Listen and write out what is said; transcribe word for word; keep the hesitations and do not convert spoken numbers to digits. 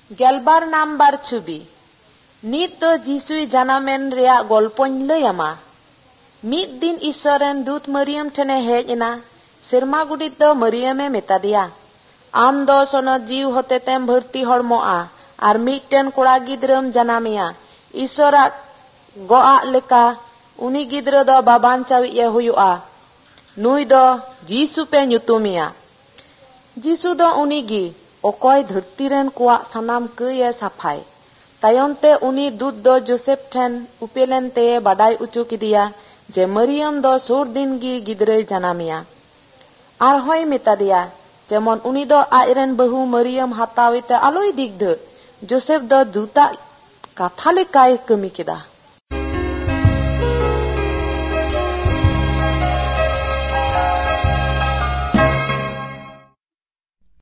Gelbar number chubi. Nit do Jisui janamen rea golpon layama. Mid din Isoren dut Mariam tene hej ina. Sirma gudit do Mariame metadia. Am do sono jiw hote tem bharti hormoa. Ar mitten kora gidram janamia. Isorak goa leka. Uni gidra do baban cawi ye huyua. Nui do Jisu pe nyutumia. Jisu do unigi. Okoy dhartiren kuwa sanam kuye saphai. Tayonte uni dud do Joseph ten upelen te badai ucu kidia. Je Mariam do sur din gi gidre janamia. Ar hoy metadia. Jemon uni do airen bahu Mariam hatawite aloi digde. Joseph do duta kathale kai kami kida.